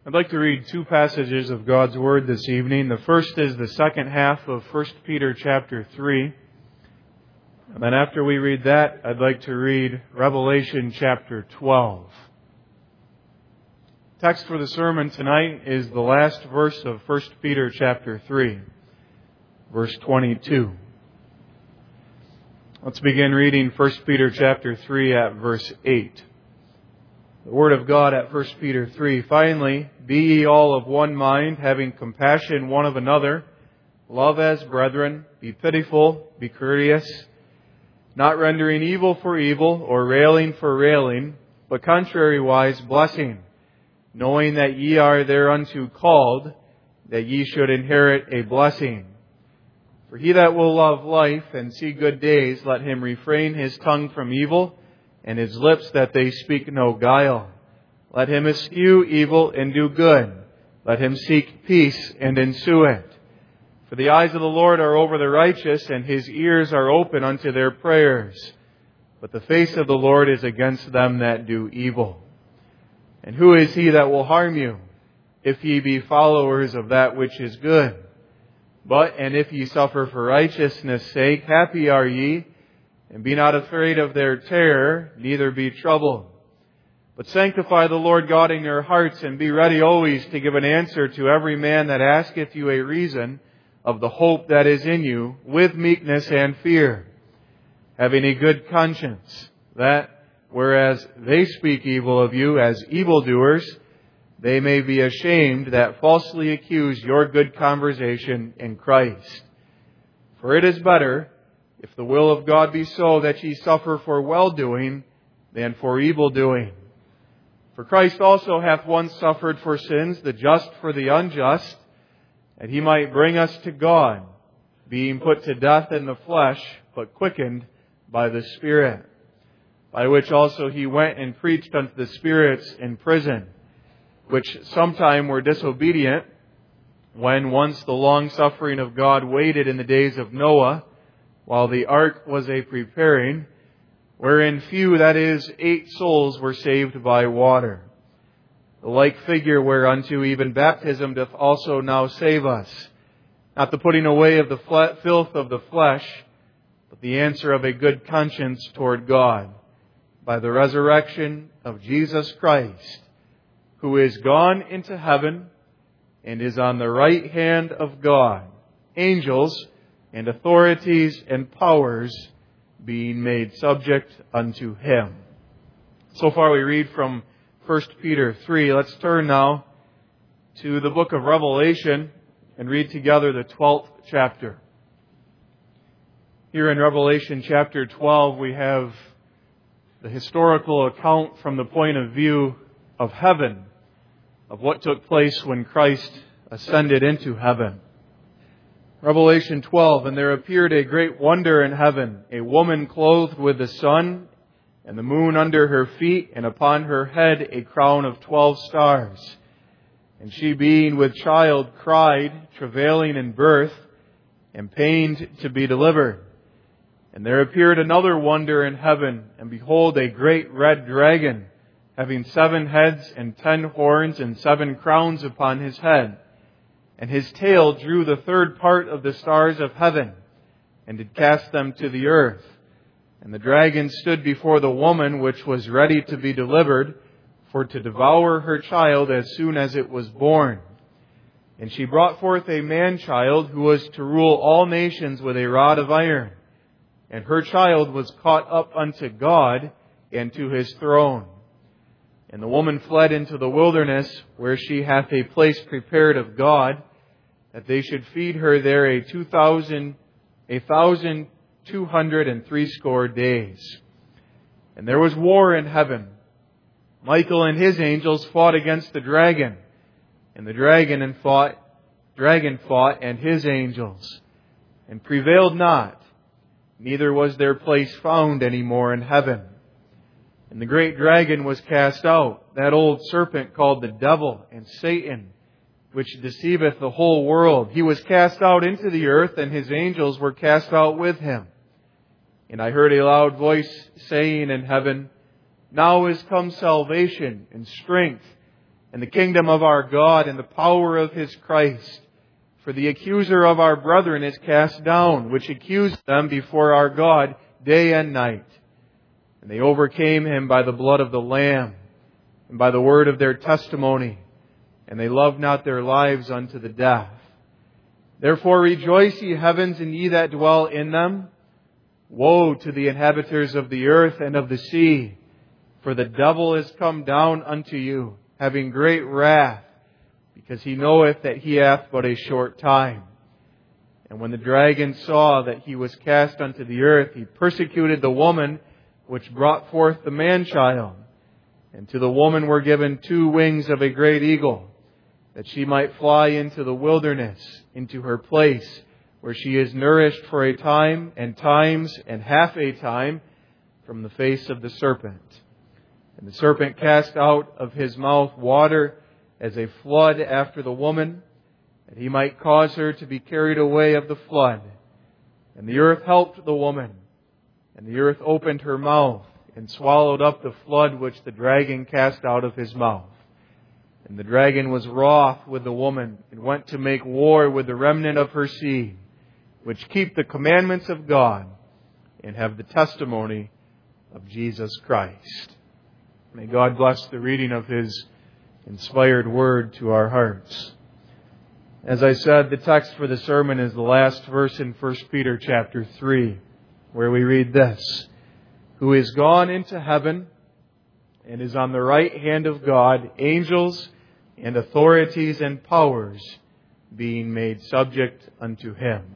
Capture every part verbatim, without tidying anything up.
I'd like to read two passages of God's Word this evening. The first is the second half of First Peter chapter three. And then after we read that, I'd like to read Revelation chapter twelve. Text for the sermon tonight is the last verse of First Peter chapter three, verse twenty-two. Let's begin reading First Peter chapter three at verse eight. The Word of God at First Peter three. Finally, be ye all of one mind, having compassion one of another, love as brethren, be pitiful, be courteous, not rendering evil for evil, or railing for railing, but contrariwise blessing, knowing that ye are thereunto called, that ye should inherit a blessing. For he that will love life and see good days, let him refrain his tongue from evil, and his lips that they speak no guile. Let him eschew evil and do good. Let him seek peace and ensue it. For the eyes of the Lord are over the righteous, and His ears are open unto their prayers. But the face of the Lord is against them that do evil. And who is he that will harm you, if ye be followers of that which is good? But, and if ye suffer for righteousness' sake, happy are ye, and be not afraid of their terror, neither be troubled. But sanctify the Lord God in your hearts, and be ready always to give an answer to every man that asketh you a reason of the hope that is in you, with meekness and fear, having a good conscience, that, whereas they speak evil of you as evildoers, they may be ashamed that falsely accuse your good conversation in Christ. For it is better, if the will of God be so, that ye suffer for well-doing than for evil-doing. For Christ also hath once suffered for sins, the just for the unjust, that He might bring us to God, being put to death in the flesh, but quickened by the Spirit, by which also He went and preached unto the spirits in prison, which sometime were disobedient, when once the long suffering of God waited in the days of Noah, while the ark was a preparing, wherein few, that is, eight souls were saved by water. The like figure whereunto even baptism doth also now save us, not the putting away of the fle- filth of the flesh, but the answer of a good conscience toward God, by the resurrection of Jesus Christ, who is gone into heaven, and is on the right hand of God, angels and authorities and powers being made subject unto Him. So far we read from First Peter three. Let's turn now to the book of Revelation and read together the twelfth chapter. Here in Revelation chapter twelve we have the historical account from the point of view of heaven, of what took place when Christ ascended into heaven. Revelation twelve, and there appeared a great wonder in heaven, a woman clothed with the sun, and the moon under her feet, and upon her head a crown of twelve stars. And she, being with child, cried, travailing in birth, and pained to be delivered. And there appeared another wonder in heaven, and behold, a great red dragon, having seven heads and ten horns and seven crowns upon his head. And his tail drew the third part of the stars of heaven, and did cast them to the earth. And the dragon stood before the woman which was ready to be delivered, for to devour her child as soon as it was born. And she brought forth a man-child, who was to rule all nations with a rod of iron. And her child was caught up unto God and to His throne. And the woman fled into the wilderness, where she hath a place prepared of God, that they should feed her there a two thousand, a thousand two hundred and threescore days. And there was war in heaven. Michael and his angels fought against the dragon, and the dragon and fought, dragon fought and his angels, and prevailed not, neither was their place found any more in heaven. And the great dragon was cast out, that old serpent called the devil and Satan, which deceiveth the whole world. He was cast out into the earth, and his angels were cast out with him. And I heard a loud voice saying in heaven, Now is come salvation and strength and the kingdom of our God and the power of His Christ. For the accuser of our brethren is cast down, which accused them before our God day and night. And they overcame him by the blood of the Lamb and by the word of their testimony, and they loved not their lives unto the death. Therefore rejoice, ye heavens, and ye that dwell in them. Woe to the inhabitants of the earth and of the sea, for the devil is come down unto you, having great wrath, because he knoweth that he hath but a short time. And when the dragon saw that he was cast unto the earth, he persecuted the woman which brought forth the man-child. And to the woman were given two wings of a great eagle, that she might fly into the wilderness, into her place, where she is nourished for a time, and times, and half a time, from the face of the serpent. And the serpent cast out of his mouth water as a flood after the woman, that he might cause her to be carried away of the flood. And the earth helped the woman, and the earth opened her mouth, and swallowed up the flood which the dragon cast out of his mouth. And the dragon was wroth with the woman, and went to make war with the remnant of her seed, which keep the commandments of God, and have the testimony of Jesus Christ. May God bless the reading of His inspired word to our hearts. As I said, the text for the sermon is the last verse in First Peter chapter three, where we read this: Who is gone into heaven and is on the right hand of God, angels and authorities and powers being made subject unto Him.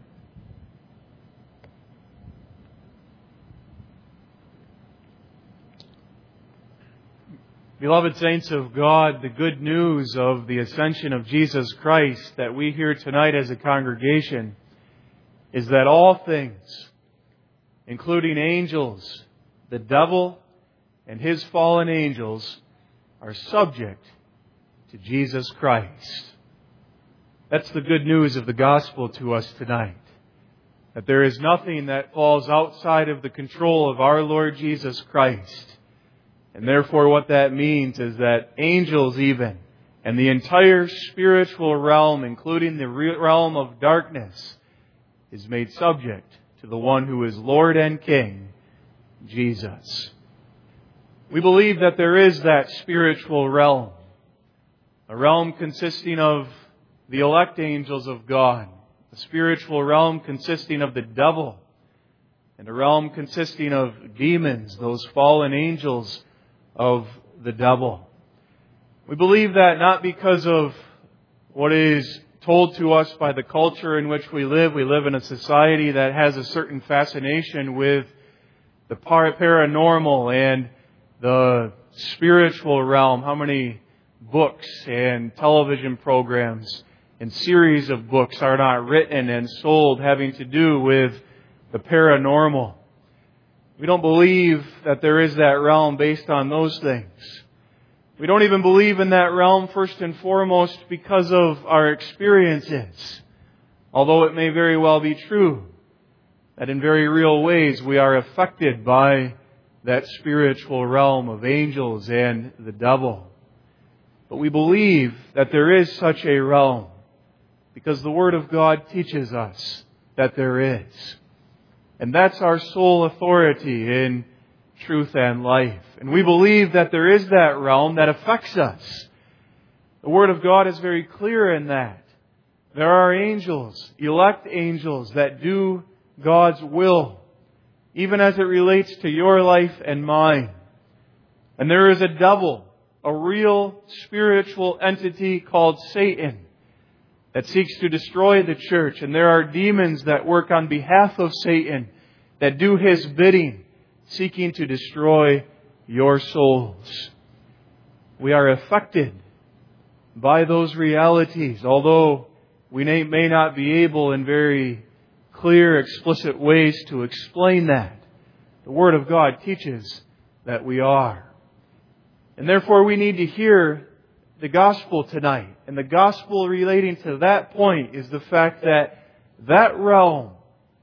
Beloved saints of God, the good news of the ascension of Jesus Christ that we hear tonight as a congregation is that all things, including angels, the devil, and his fallen angels, are subject to Jesus Christ. That's the good news of the gospel to us tonight. That there is nothing that falls outside of the control of our Lord Jesus Christ. And therefore what that means is that angels even, and the entire spiritual realm, including the realm of darkness, is made subject to the one who is Lord and King, Jesus. We believe that there is that spiritual realm, a realm consisting of the elect angels of God, a spiritual realm consisting of the devil, and a realm consisting of demons, those fallen angels of the devil. We believe that not because of what is told to us by the culture in which we live. We live in a society that has a certain fascination with the paranormal and the spiritual realm. How many books and television programs and series of books are not written and sold having to do with the paranormal? We don't believe that there is that realm based on those things. We don't even believe in that realm first and foremost because of our experiences. Although it may very well be true that in very real ways we are affected by that spiritual realm of angels and the devil. But we believe that there is such a realm because the Word of God teaches us that there is. And that's our sole authority in truth and life. And we believe that there is that realm that affects us. The Word of God is very clear in that. There are angels, elect angels, that do God's will, even as it relates to your life and mine. And there is a devil, a real spiritual entity called Satan, that seeks to destroy the church. And there are demons that work on behalf of Satan that do his bidding, seeking to destroy your souls. We are affected by those realities, although we may not be able in very clear, explicit ways to explain that. The Word of God teaches that we are. And therefore we need to hear the gospel tonight. And the gospel relating to that point is the fact that that realm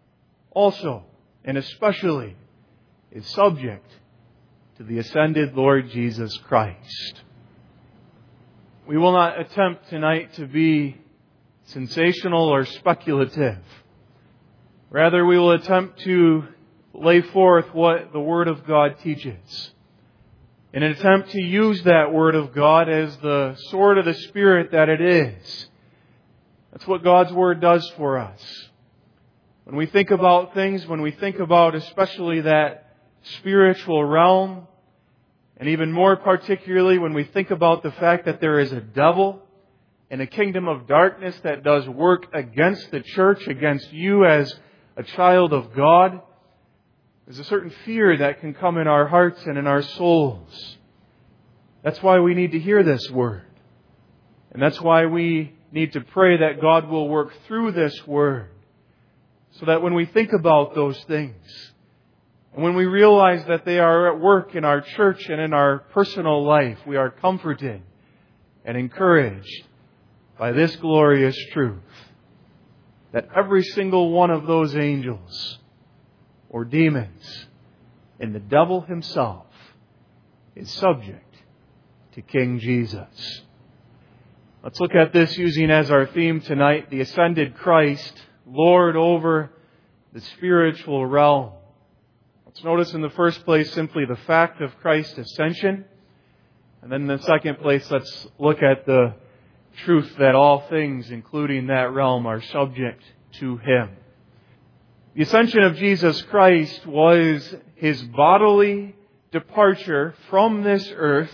also, and especially, is subject to the ascended Lord Jesus Christ. We will not attempt tonight to be sensational or speculative. Rather, we will attempt to lay forth what the Word of God teaches, in an attempt to use that Word of God as the sword of the Spirit that it is. That's what God's Word does for us. When we think about things, when we think about especially that spiritual realm, and even more particularly when we think about the fact that there is a devil and a kingdom of darkness that does work against the church, against you as a child of God, there's a certain fear that can come in our hearts and in our souls. That's why we need to hear this Word. And that's why we need to pray that God will work through this Word, so that when we think about those things, and when we realize that they are at work in our church and in our personal life, we are comforted and encouraged by this glorious truth, that every single one of those angels or demons and the devil himself is subject to King Jesus. Let's look at this using as our theme tonight, the ascended Christ, Lord over the spiritual realm. Let's notice in the first place simply the fact of Christ's ascension. And then in the second place, let's look at the truth that all things, including that realm, are subject to Him. The ascension of Jesus Christ was His bodily departure from this earth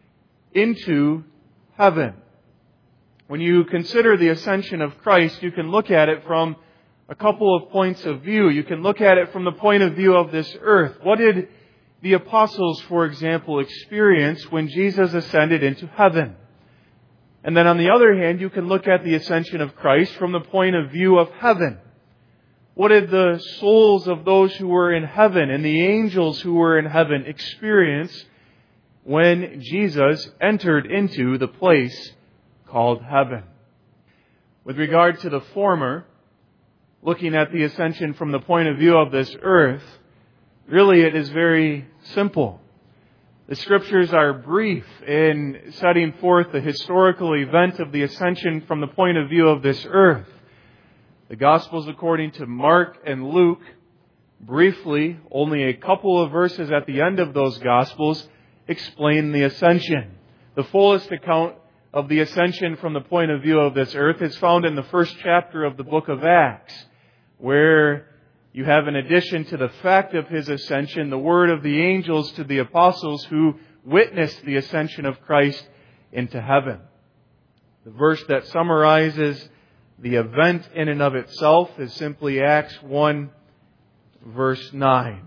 into heaven. When you consider the ascension of Christ, you can look at it from a couple of points of view. You can look at it from the point of view of this earth. What did the apostles, for example, experience when Jesus ascended into heaven? And then on the other hand, you can look at the ascension of Christ from the point of view of heaven. What did the souls of those who were in heaven and the angels who were in heaven experience when Jesus entered into the place called heaven? With regard to the former, looking at the ascension from the point of view of this earth, really it is very simple. The Scriptures are brief in setting forth the historical event of the ascension from the point of view of this earth. The Gospels, according to Mark and Luke, briefly, only a couple of verses at the end of those Gospels, explain the ascension. The fullest account of the ascension from the point of view of this earth is found in the first chapter of the book of Acts, where you have, in addition to the fact of His ascension, the word of the angels to the apostles who witnessed the ascension of Christ into heaven. The verse that summarizes the event in and of itself is simply Acts one, verse nine.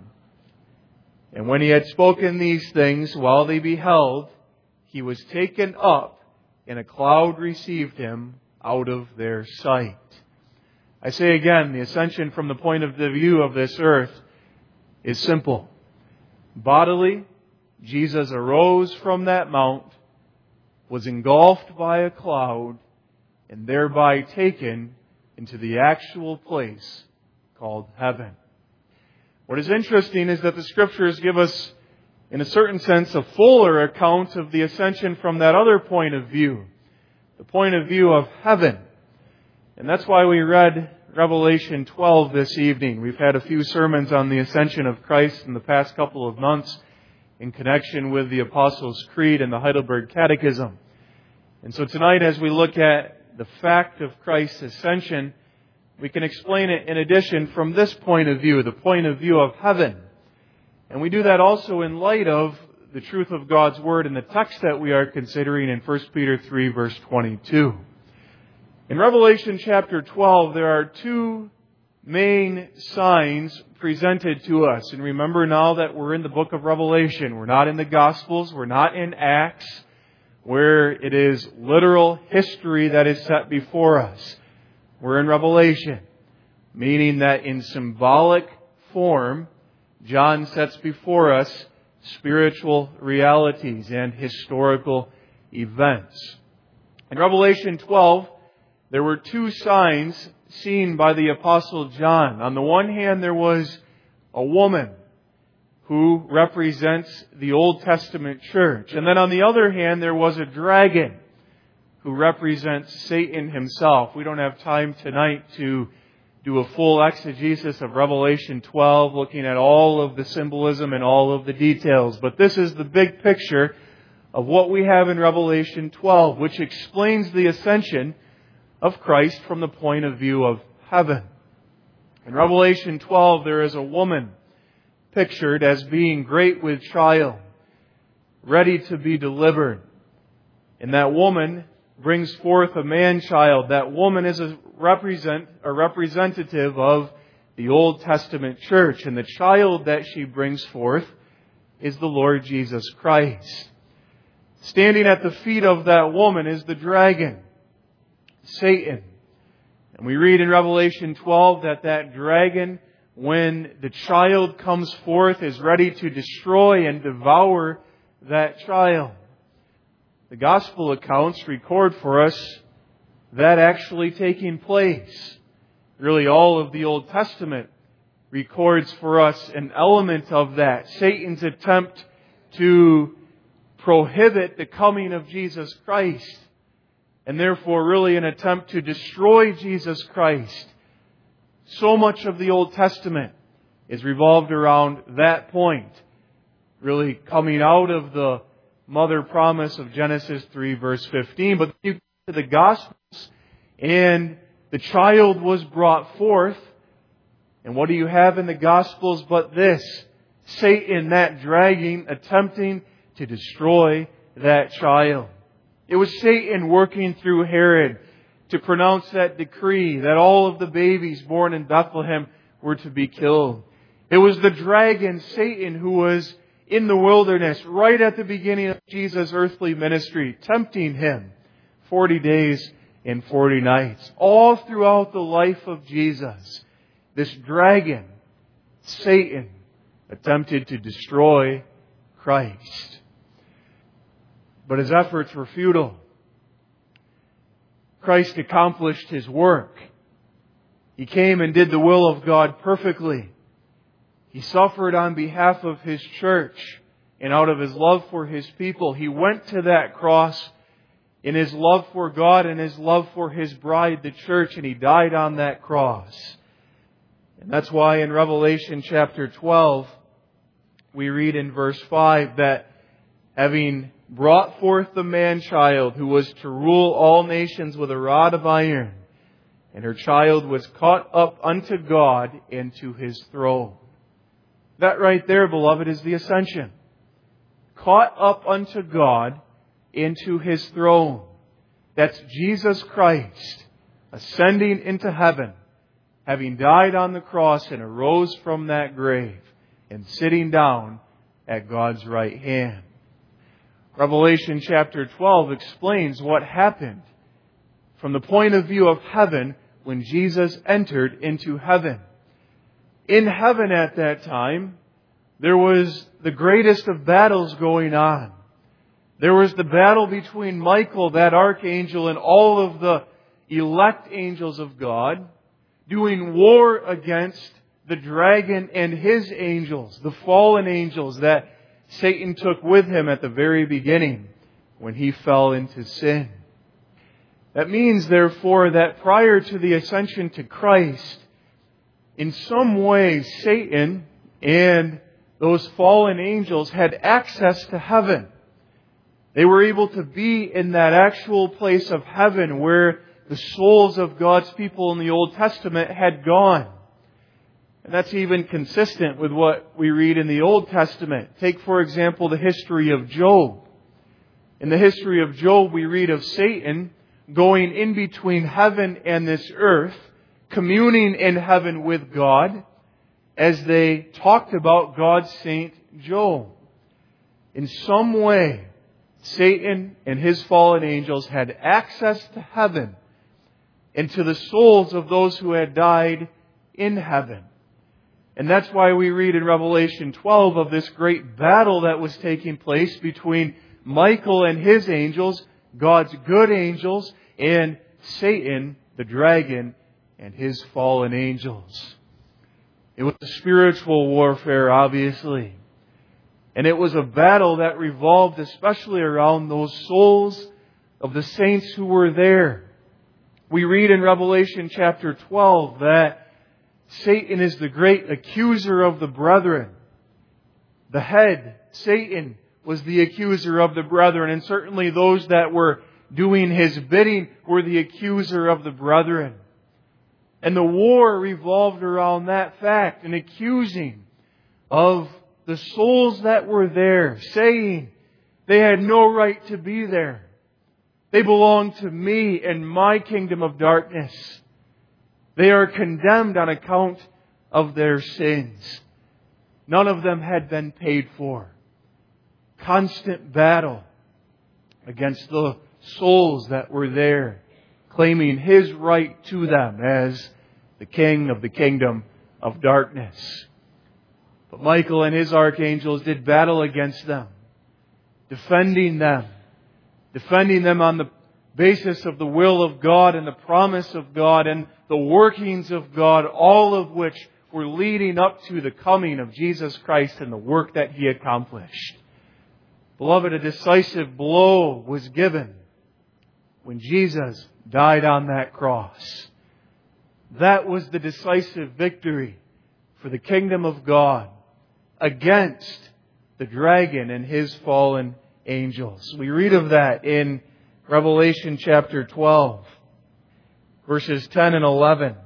And when He had spoken these things, while they beheld, He was taken up, and a cloud received Him out of their sight. I say again, the ascension from the point of the view of this earth is simple. Bodily, Jesus arose from that mount, was engulfed by a cloud, and thereby taken into the actual place called heaven. What is interesting is that the Scriptures give us, in a certain sense, a fuller account of the ascension from that other point of view, the point of view of heaven. And that's why we read Revelation twelve this evening. We've had a few sermons on the ascension of Christ in the past couple of months in connection with the Apostles' Creed and the Heidelberg Catechism. And so tonight, as we look at the fact of Christ's ascension, we can explain it in addition from this point of view, the point of view of heaven. And we do that also in light of the truth of God's Word and the text that we are considering in First Peter three, verse twenty-two. In Revelation chapter twelve, there are two main signs presented to us. And remember now that we're in the book of Revelation. We're not in the Gospels. We're not in Acts, where it is literal history that is set before us. We're in Revelation, meaning that in symbolic form, John sets before us spiritual realities and historical events. In Revelation twelve, there were two signs seen by the Apostle John. On the one hand, there was a woman who represents the Old Testament church. And then on the other hand, there was a dragon who represents Satan himself. We don't have time tonight to do a full exegesis of Revelation twelve, looking at all of the symbolism and all of the details. But this is the big picture of what we have in Revelation twelve, which explains the ascension of Christ from the point of view of heaven. In Revelation twelve, there is a woman pictured as being great with child, ready to be delivered. And that woman brings forth a man-child. That woman is a represent a representative of the Old Testament church. And the child that she brings forth is the Lord Jesus Christ. Standing at the feet of that woman is the dragon, Satan. And we read in Revelation twelve that that dragon, when the child comes forth, is ready to destroy and devour that child. The Gospel accounts record for us that actually taking place. Really, all of the Old Testament records for us an element of that. Satan's attempt to prohibit the coming of Jesus Christ, and therefore really an attempt to destroy Jesus Christ. So much of the Old Testament is revolved around that point, really coming out of the mother promise of Genesis three verse fifteen. But you get to the Gospels, and the child was brought forth. And what do you have in the Gospels but this? Satan, that dragging, attempting to destroy that child. It was Satan working through Herod to pronounce that decree that all of the babies born in Bethlehem were to be killed. It was the dragon, Satan, who was in the wilderness right at the beginning of Jesus' earthly ministry, tempting Him forty days and forty nights. All throughout the life of Jesus, this dragon, Satan, attempted to destroy Christ. But his efforts were futile. Christ accomplished His work. He came and did the will of God perfectly. He suffered on behalf of His church, and out of His love for His people, He went to that cross in His love for God and His love for His bride, the church, and He died on that cross. And that's why in Revelation chapter twelve, we read in verse five that having brought forth the man-child who was to rule all nations with a rod of iron, and her child was caught up unto God and to His throne. That right there, beloved, is the ascension. Caught up unto God into His throne. That's Jesus Christ ascending into heaven, having died on the cross and arose from that grave, and sitting down at God's right hand. Revelation chapter twelve explains what happened from the point of view of heaven when Jesus entered into heaven. In heaven at that time, there was the greatest of battles going on. There was the battle between Michael, that archangel, and all of the elect angels of God, doing war against the dragon and his angels, the fallen angels that Satan took with him at the very beginning when he fell into sin. That means, therefore, that prior to the ascension to Christ, in some way, Satan and those fallen angels had access to heaven. They were able to be in that actual place of heaven where the souls of God's people in the Old Testament had gone. And that's even consistent with what we read in the Old Testament. Take, for example, the history of Job. In the history of Job, we read of Satan going in between heaven and this earth, communing in heaven with God, as they talked about God's saint Job. In some way, Satan and his fallen angels had access to heaven and to the souls of those who had died in heaven. And that's why we read in Revelation twelve of this great battle that was taking place between Michael and his angels, God's good angels, and Satan, the dragon, and his fallen angels. It was a spiritual warfare, obviously. And it was a battle that revolved especially around those souls of the saints who were there. We read in Revelation chapter twelve that Satan is the great accuser of the brethren. The head, Satan, was the accuser of the brethren, and certainly those that were doing his bidding were the accuser of the brethren. And the war revolved around that fact, an accusing of the souls that were there, saying they had no right to be there. They belong to me and my kingdom of darkness. They are condemned on account of their sins. None of them had been paid for. Constant battle against the souls that were there, claiming his right to them as the king of the kingdom of darkness. But Michael and his archangels did battle against them, defending them, defending them on the basis of the will of God and the promise of God and the workings of God, all of which were leading up to the coming of Jesus Christ and the work that He accomplished. Beloved, a decisive blow was given when Jesus died on that cross. That was the decisive victory for the kingdom of God against the dragon and his fallen angels. We read of that in Revelation chapter twelve, verses ten and eleven.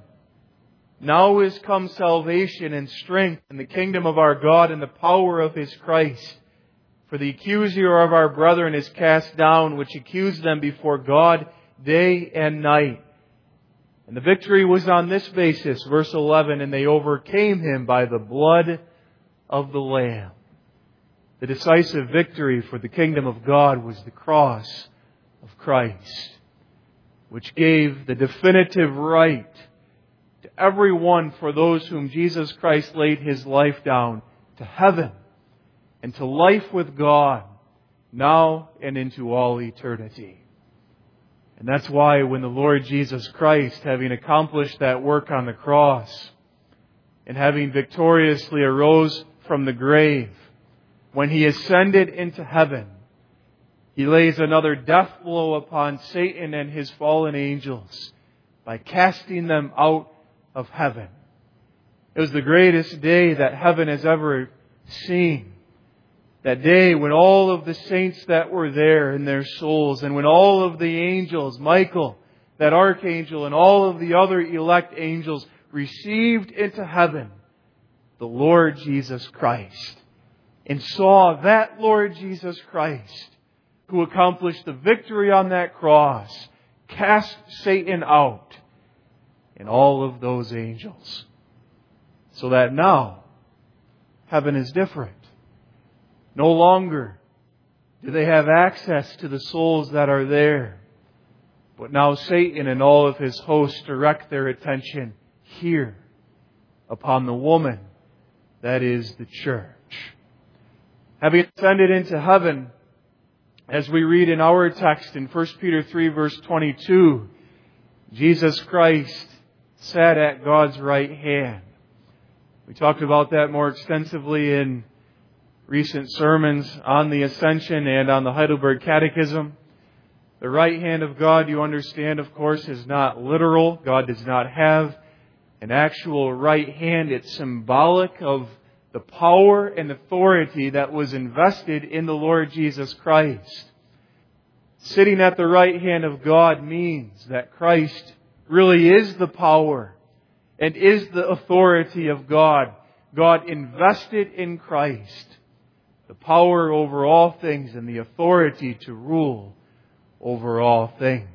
Now is come salvation and strength in the kingdom of our God and the power of His Christ. For the accuser of our brethren is cast down, which accused them before God day and night. And the victory was on this basis, verse eleven, and they overcame him by the blood of the Lamb. The decisive victory for the kingdom of God was the cross of Christ, which gave the definitive right to everyone, for those whom Jesus Christ laid His life down, to heaven and to life with God now and into all eternity. And that's why when the Lord Jesus Christ, having accomplished that work on the cross and having victoriously arose from the grave, when He ascended into heaven, He lays another death blow upon Satan and his fallen angels by casting them out of heaven. It was the greatest day that heaven has ever seen. That day when all of the saints that were there in their souls, and when all of the angels, Michael, that archangel, and all of the other elect angels received into heaven the Lord Jesus Christ, and saw that Lord Jesus Christ, who accomplished the victory on that cross, cast Satan out and all of those angels. So that now heaven is different. No longer do they have access to the souls that are there. But now Satan and all of his hosts direct their attention here upon the woman that is the church. Having ascended into heaven, as we read in our text in First Peter three verse twenty-two, Jesus Christ sat at God's right hand. We talked about that more extensively in recent sermons on the Ascension and on the Heidelberg Catechism. The right hand of God, you understand, of course, is not literal. God does not have an actual right hand. It's symbolic of the power and authority that was invested in the Lord Jesus Christ. Sitting at the right hand of God means that Christ really is the power and is the authority of God. God invested in Christ the power over all things and the authority to rule over all things.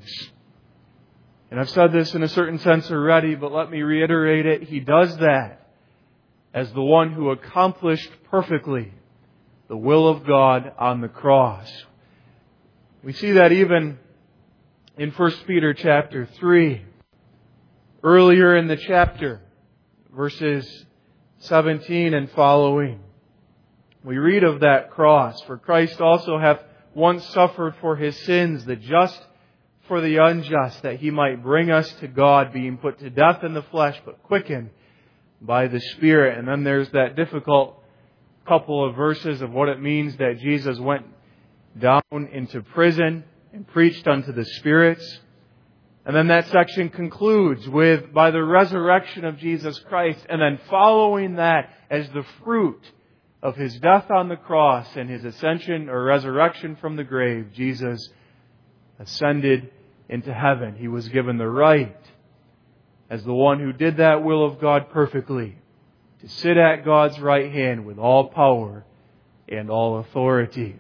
And I've said this in a certain sense already, but let me reiterate it. He does that as the one who accomplished perfectly the will of God on the cross. We see that even in First Peter chapter three. Earlier in the chapter, verses seventeen and following, we read of that cross. For Christ also hath once suffered for His sins, the just for the unjust, that He might bring us to God, being put to death in the flesh, but quickened by the Spirit. And then there's that difficult couple of verses of what it means that Jesus went down into prison and preached unto the spirits. And then that section concludes with, by the resurrection of Jesus Christ, and then following that as the fruit of His death on the cross and His ascension or resurrection from the grave, Jesus ascended into heaven. He was given the right, as the one who did that will of God perfectly, to sit at God's right hand with all power and all authority.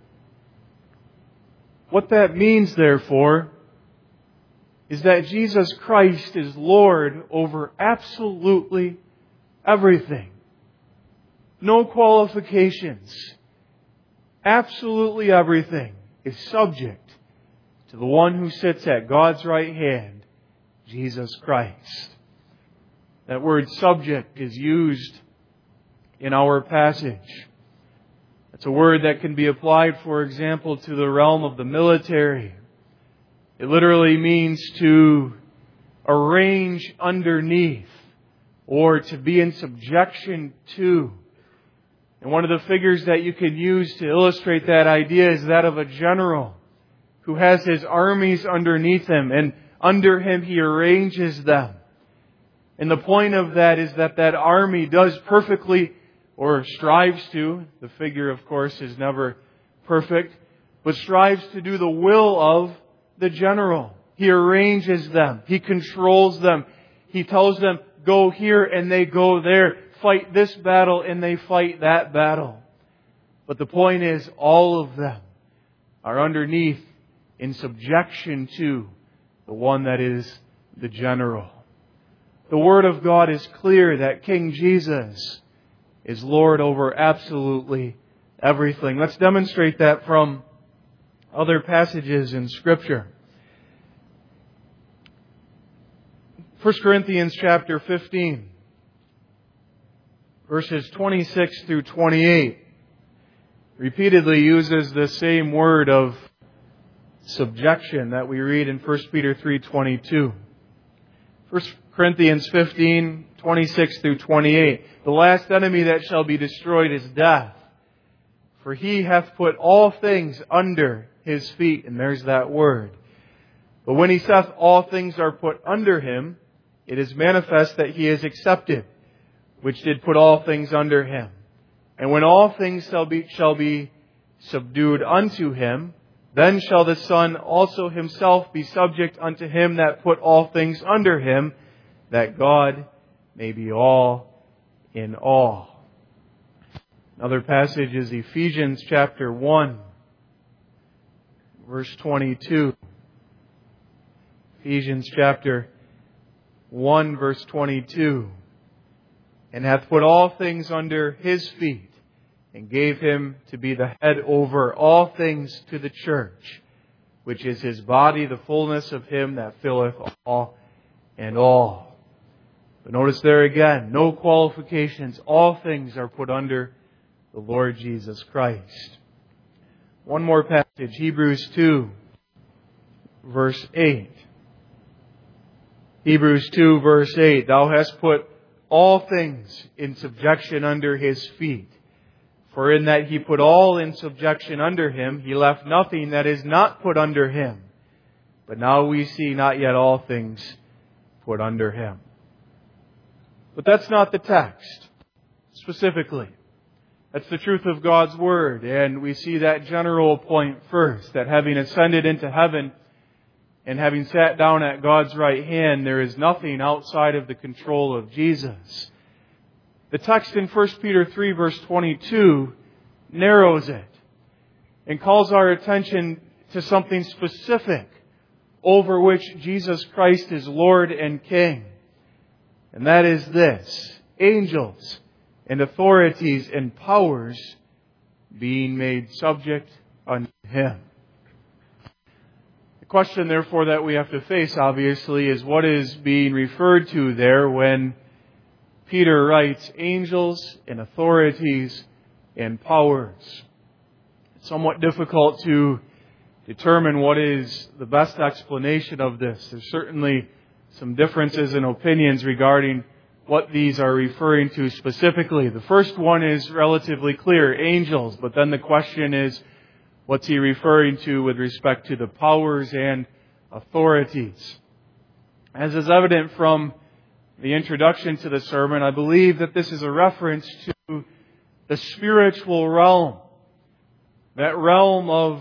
What that means, therefore, is that Jesus Christ is Lord over absolutely everything. No qualifications. Absolutely everything is subject to the one who sits at God's right hand, Jesus Christ. That word subject is used in our passage. It's a word that can be applied, for example, to the realm of the military. It literally means to arrange underneath or to be in subjection to. And one of the figures that you can use to illustrate that idea is that of a general who has his armies underneath him, and under him he arranges them. And the point of that is that that army does perfectly, or strives to, the figure of course is never perfect, but strives to do the will of the general. He arranges them. He controls them. He tells them, go here and they go there. Fight this battle and they fight that battle. But the point is, all of them are underneath, in subjection to, the one that is the general. The Word of God is clear that King Jesus is Lord over absolutely everything. Let's demonstrate that from other passages in Scripture. First Corinthians chapter fifteen, verses twenty-six through twenty-eight, repeatedly uses the same word of subjection that we read in First Peter three twenty-two. First Corinthians fifteen, twenty-six through twenty-eight. The last enemy that shall be destroyed is death. For He hath put all things under His feet. And there's that word. But when He saith all things are put under Him, it is manifest that He is accepted, which did put all things under Him. And when all things shall be, shall be subdued unto Him, then shall the Son also Himself be subject unto Him that put all things under Him, that God may be all in all. Another passage is Ephesians chapter one, verse twenty-two. Ephesians chapter one, verse twenty-two. And hath put all things under His feet, and gave Him to be the head over all things to the church, which is His body, the fullness of Him that filleth all and all. But notice there again, no qualifications. All things are put under the Lord Jesus Christ. One more passage, Hebrews two, verse eight. Hebrews two, verse eight. Thou hast put all things in subjection under His feet. For in that He put all in subjection under Him, He left nothing that is not put under Him. But now we see not yet all things put under Him. But that's not the text, specifically. That's the truth of God's Word. And we see that general point first, that having ascended into heaven and having sat down at God's right hand, there is nothing outside of the control of Jesus. The text in First Peter three, verse twenty-two, narrows it and calls our attention to something specific over which Jesus Christ is Lord and King. And that is this: angels and authorities and powers being made subject unto Him. The question, therefore, that we have to face, obviously, is what is being referred to there when Peter writes angels and authorities and powers. It's somewhat difficult to determine what is the best explanation of this. There's certainly some differences in opinions regarding what these are referring to specifically. The first one is relatively clear, angels. But then the question is, What's he referring to with respect to the powers and authorities? As is evident from the introduction to the sermon, I believe that this is a reference to the spiritual realm. That realm of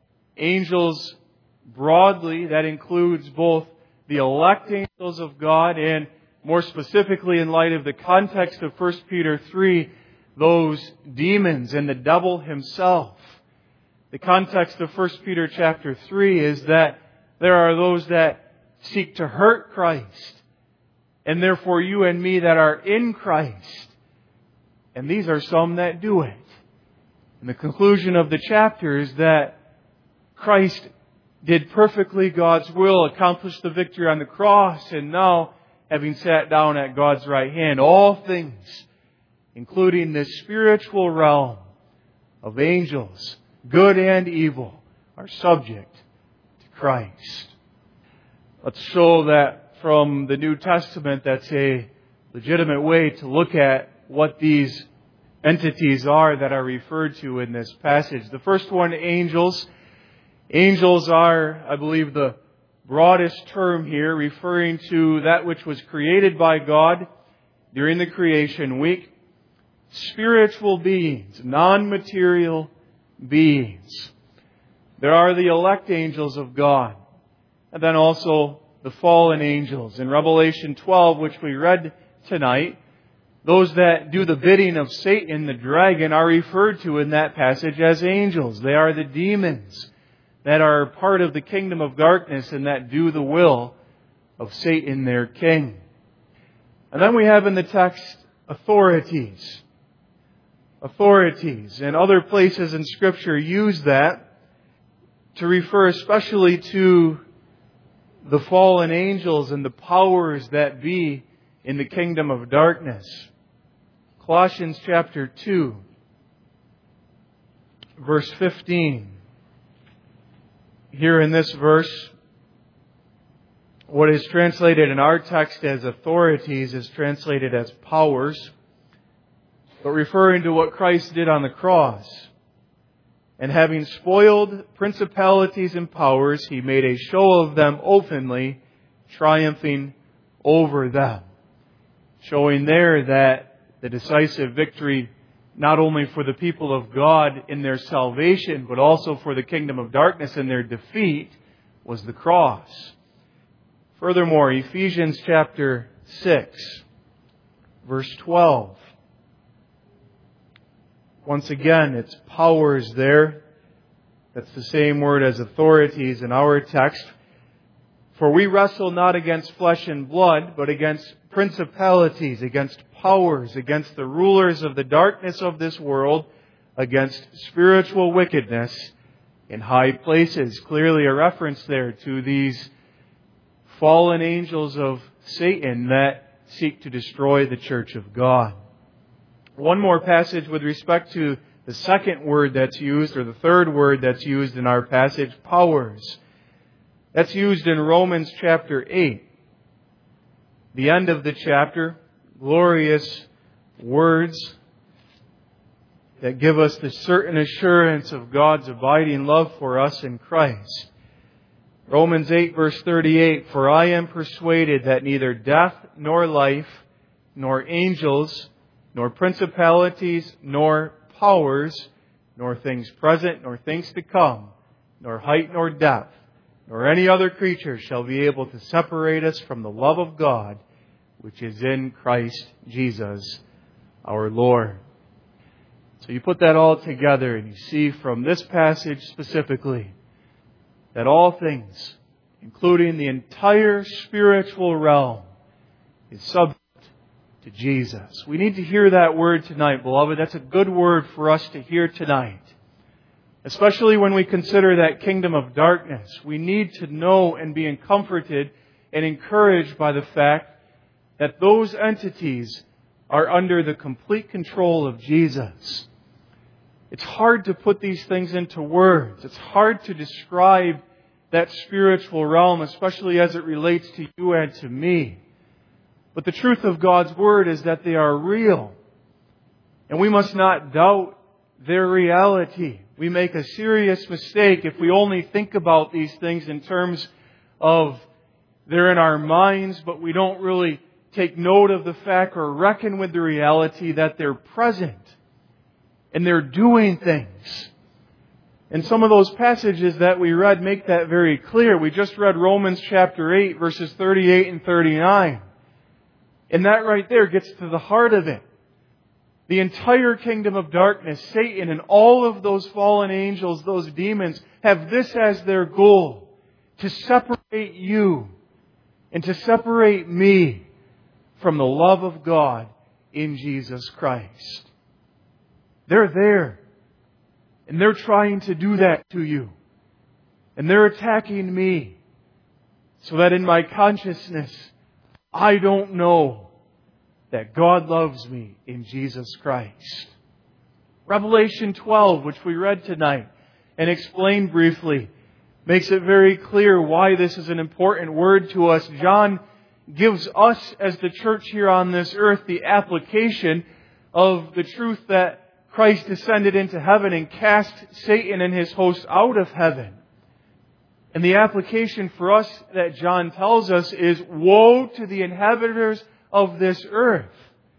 angels broadly, that includes both the elect angels of God and more specifically in light of the context of First Peter three, those demons and the devil himself. The context of First Peter chapter three is that there are those that seek to hurt Christ, and therefore you and me that are in Christ. And these are some that do it. And the conclusion of the chapter is that Christ did perfectly God's will, accomplished the victory on the cross, and now, having sat down at God's right hand, all things, including the spiritual realm of angels, good and evil, are subject to Christ. Let's show that from the New Testament, that's a legitimate way to look at what these entities are that are referred to in this passage. The first one, angels. Angels are, I believe, the broadest term here, referring to that which was created by God during the creation week. Spiritual beings, non-material beings. There are the elect angels of God, and then also the fallen angels. In Revelation twelve, which we read tonight, those that do the bidding of Satan, the dragon, are referred to in that passage as angels. They are the demons that are part of the kingdom of darkness and that do the will of Satan, their king. And then we have in the text authorities. Authorities. And other places in Scripture use that to refer especially to the fallen angels and the powers that be in the kingdom of darkness. Colossians chapter two, verse fifteen. Here in this verse, what is translated in our text as authorities is translated as powers, but referring to what Christ did on the cross. And having spoiled principalities and powers, He made a show of them openly, triumphing over them. Showing there that the decisive victory, not only for the people of God in their salvation, but also for the kingdom of darkness in their defeat, was the cross. Furthermore, Ephesians chapter six, verse twelve. Once again, it's powers there. That's the same word as authorities in our text. For we wrestle not against flesh and blood, but against principalities, against powers, against the rulers of the darkness of this world, against spiritual wickedness in high places. Clearly a reference there to these fallen angels of Satan that seek to destroy the church of God. One more passage with respect to the second word that's used, or the third word that's used in our passage, powers. That's used in Romans chapter eight. The end of the chapter, glorious words that give us the certain assurance of God's abiding love for us in Christ. Romans eight verse thirty-eight, For I am persuaded that neither death nor life, nor angels, nor principalities, nor powers, nor things present, nor things to come, nor height nor depth, nor any other creature shall be able to separate us from the love of God, which is in Christ Jesus our Lord. So you put that all together and you see from this passage specifically that all things, including the entire spiritual realm, is subject to Jesus. We need to hear that word tonight, beloved. That's a good word for us to hear tonight. Especially when we consider that kingdom of darkness. We need to know and be comforted and encouraged by the fact that those entities are under the complete control of Jesus. It's hard to put these things into words. It's hard to describe that spiritual realm, especially as it relates to you and to me. But the truth of God's Word is that they are real. And we must not doubt their reality. We make a serious mistake if we only think about these things in terms of they're in our minds, but we don't really take note of the fact or reckon with the reality that they're present and they're doing things. And some of those passages that we read make that very clear. We just read Romans chapter eight, verses thirty-eight and thirty-nine. And that right there gets to the heart of it. The entire kingdom of darkness, Satan and all of those fallen angels, those demons, have this as their goal: to separate you and to separate me from the love of God in Jesus Christ. They're there. And they're trying to do that to you. And they're attacking me so that in my consciousness, I don't know that God loves me in Jesus Christ. Revelation twelve, which we read tonight and explained briefly, makes it very clear why this is an important word to us. John gives us as the church here on this earth the application of the truth that Christ descended into heaven and cast Satan and his hosts out of heaven. And the application for us that John tells us is, woe to the inhabitants of this earth.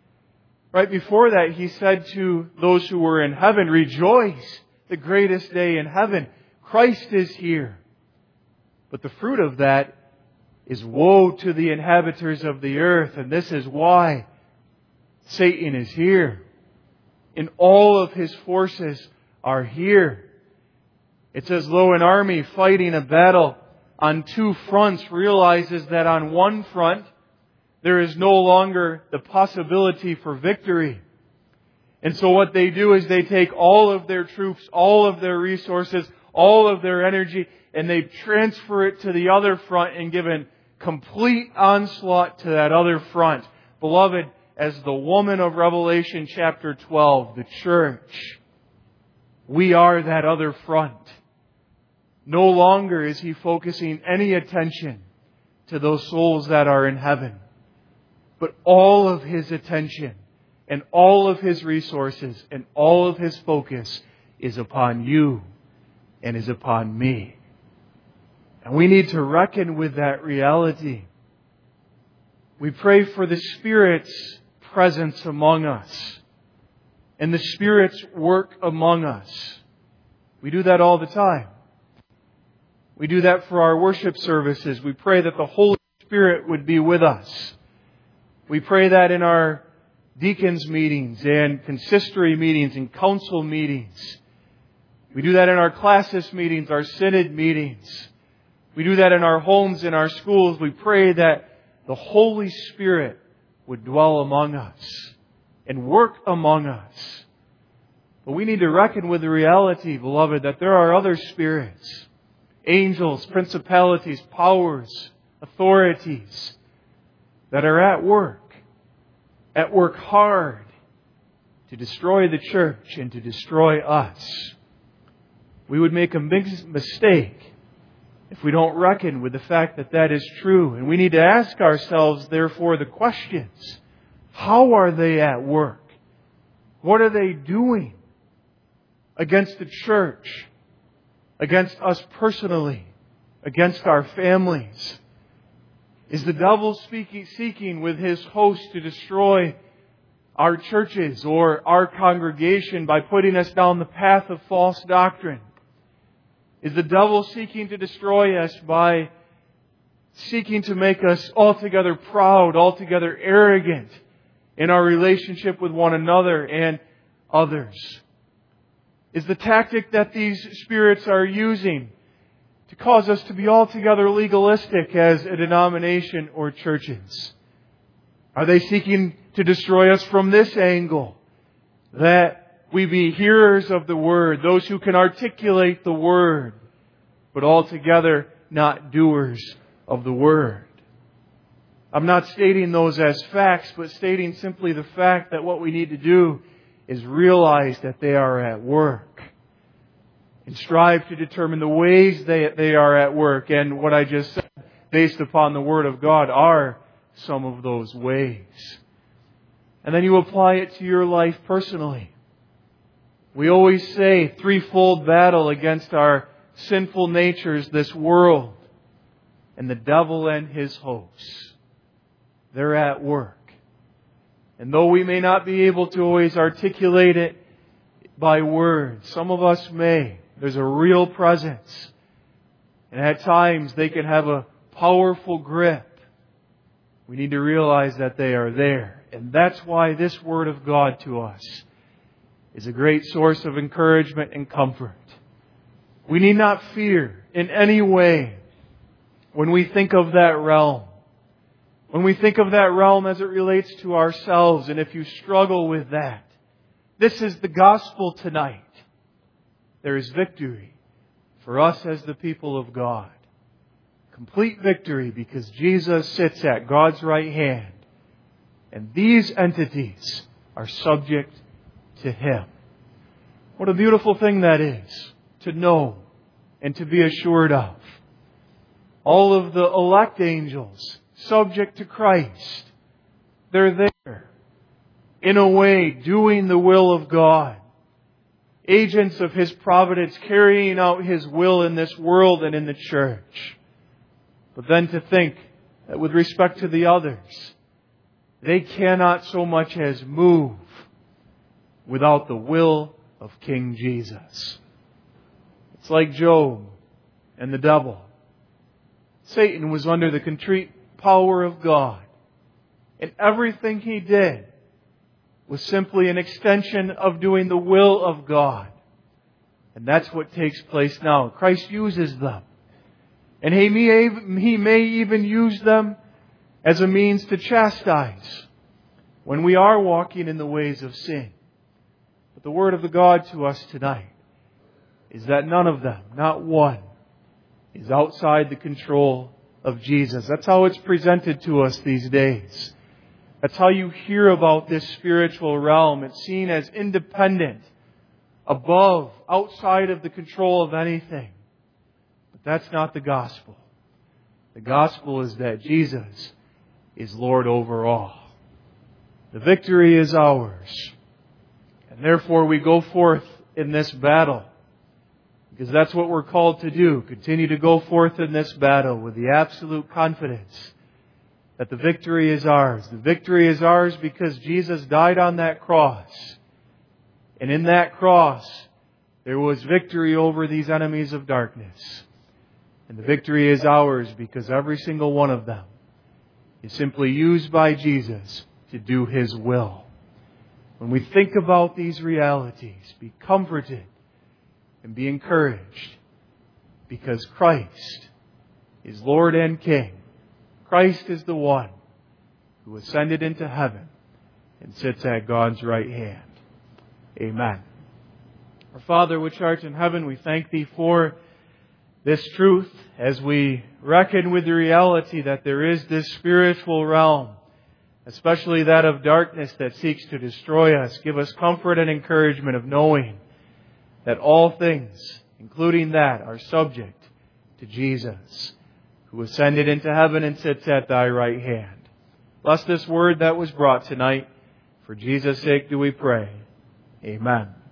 Right before that, he said to those who were in heaven, rejoice, the greatest day in heaven. Christ is here. But the fruit of that is woe to the inhabitants of the earth. And this is why Satan is here. And all of his forces are here. It's as though an army fighting a battle on two fronts realizes that on one front there is no longer the possibility for victory. And so what they do is they take all of their troops, all of their resources, all of their energy, and they transfer it to the other front and give a complete onslaught to that other front. Beloved, as the woman of Revelation chapter twelve, the church, we are that other front. No longer is He focusing any attention to those souls that are in heaven, but all of His attention and all of His resources and all of His focus is upon you and is upon me. And we need to reckon with that reality. We pray for the Spirit's presence among us and the Spirit's work among us. We do that all the time. We do that for our worship services. We pray that the Holy Spirit would be with us. We pray that in our deacons meetings and consistory meetings and council meetings. We do that in our classis meetings, our synod meetings. We do that in our homes, in our schools. We pray that the Holy Spirit would dwell among us and work among us. But we need to reckon with the reality, beloved, that there are other spirits, angels, principalities, powers, authorities that are at work, at work hard to destroy the church and to destroy us. We would make a big mistake if we don't reckon with the fact that that is true. And we need to ask ourselves, therefore, the questions. How are they at work? What are they doing against the church? Against us personally? Against our families? Is the devil speaking, seeking with his host to destroy our churches or our congregation by putting us down the path of false doctrine? Is the devil seeking to destroy us by seeking to make us altogether proud, altogether arrogant in our relationship with one another and others? Is the tactic that these spirits are using to cause us to be altogether legalistic as a denomination or churches? Are they seeking to destroy us from this angle, that we be hearers of the Word, those who can articulate the Word, but altogether not doers of the Word? I'm not stating those as facts, but stating simply the fact that what we need to do is realize that they are at work and strive to determine the ways they, they are at work. And what I just said, based upon the Word of God, are some of those ways. And then you apply it to your life personally. We always say threefold battle against our sinful natures, this world, and the devil and his hosts. They're at work. And though we may not be able to always articulate it by words, some of us may. There's a real presence. And at times they can have a powerful grip. We need to realize that they are there. And that's why this Word of God to us is a great source of encouragement and comfort. We need not fear in any way when we think of that realm. When we think of that realm as it relates to ourselves, and if you struggle with that, this is the gospel tonight. There is victory for us as the people of God. Complete victory because Jesus sits at God's right hand. And these entities are subject to Him. What a beautiful thing that is to know and to be assured of. All of the elect angels subject to Christ. They're there, in a way, doing the will of God. Agents of His providence, carrying out His will in this world and in the church. But then to think that with respect to the others, they cannot so much as move without the will of King Jesus. It's like Job and the devil. Satan was under the contrite power of God. And everything he did was simply an extension of doing the will of God. And that's what takes place now. Christ uses them. And He may, he may even use them as a means to chastise when we are walking in the ways of sin. But the Word of the God to us tonight is that none of them, not one, is outside the control of Jesus. That's how it's presented to us these days. That's how you hear about this spiritual realm. It's seen as independent, above, outside of the control of anything. But that's not the gospel. The gospel is that Jesus is Lord over all. The victory is ours. And therefore we go forth in this battle. Because that's what we're called to do. Continue to go forth in this battle with the absolute confidence that the victory is ours. The victory is ours because Jesus died on that cross. And in that cross, there was victory over these enemies of darkness. And the victory is ours because every single one of them is simply used by Jesus to do His will. When we think about these realities, be comforted and be encouraged because Christ is Lord and King. Christ is the one who ascended into heaven and sits at God's right hand. Amen. Our Father which art in heaven, we thank Thee for this truth as we reckon with the reality that there is this spiritual realm, especially that of darkness that seeks to destroy us. Give us comfort and encouragement of knowing that all things, including that, are subject to Jesus, who ascended into heaven and sits at Thy right hand. Bless this word that was brought tonight. For Jesus' sake do we pray. Amen.